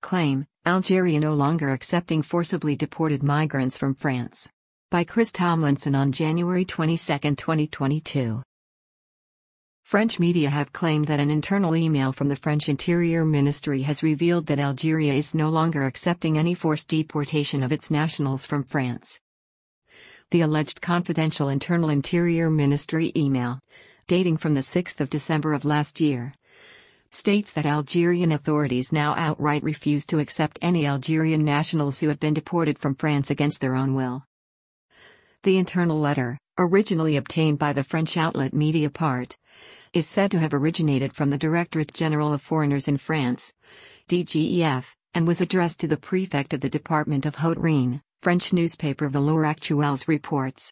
claim, Algeria no longer accepting forcibly deported migrants from France. By Chris Tomlinson on January 22, 2022. French media have claimed that an internal email from the French Interior Ministry has revealed that Algeria is no longer accepting any forced deportation of its nationals from France. The alleged confidential internal Interior Ministry email, dating from the 6th of December of last year, states that Algerian authorities now outright refuse to accept any Algerian nationals who have been deported from France against their own will. The internal letter, originally obtained by the French outlet Mediapart, is said to have originated from the Directorate General of Foreigners in France, DGEF, and was addressed to the prefect of the Department of Haute-Rhône, French newspaper Valeurs Actuelles reports.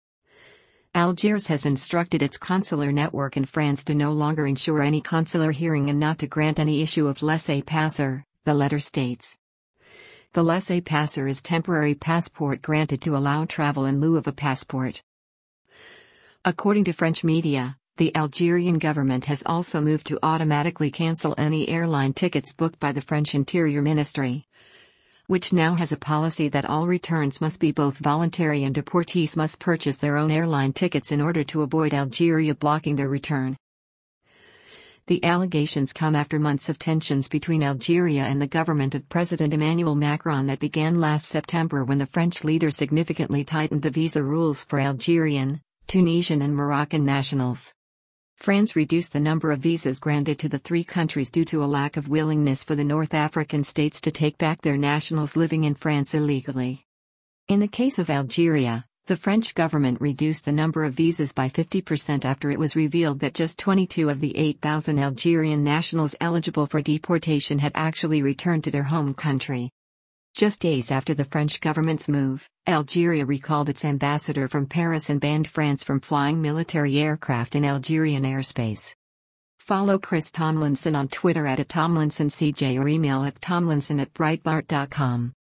Algiers has instructed its consular network in France to no longer ensure any consular hearing and not to grant any issue of laissez-passer, the letter states. The laissez-passer is temporary passport granted to allow travel in lieu of a passport. According to French media, the Algerian government has also moved to automatically cancel any airline tickets booked by the French Interior Ministry, which now has a policy that all returns must be both voluntary and deportees must purchase their own airline tickets in order to avoid Algeria blocking their return. The allegations come after months of tensions between Algeria and the government of President Emmanuel Macron that began last September when the French leader significantly tightened the visa rules for Algerian, Tunisian and Moroccan nationals. France reduced the number of visas granted to the three countries due to a lack of willingness for the North African states to take back their nationals living in France illegally. In the case of Algeria, the French government reduced the number of visas by 50% after it was revealed that just 22 of the 8,000 Algerian nationals eligible for deportation had actually returned to their home country. Just days after the French government's move, Algeria recalled its ambassador from Paris and banned France from flying military aircraft in Algerian airspace. Follow Chris Tomlinson on Twitter @TomlinsonCJ or email at tomlinson@breitbart.com.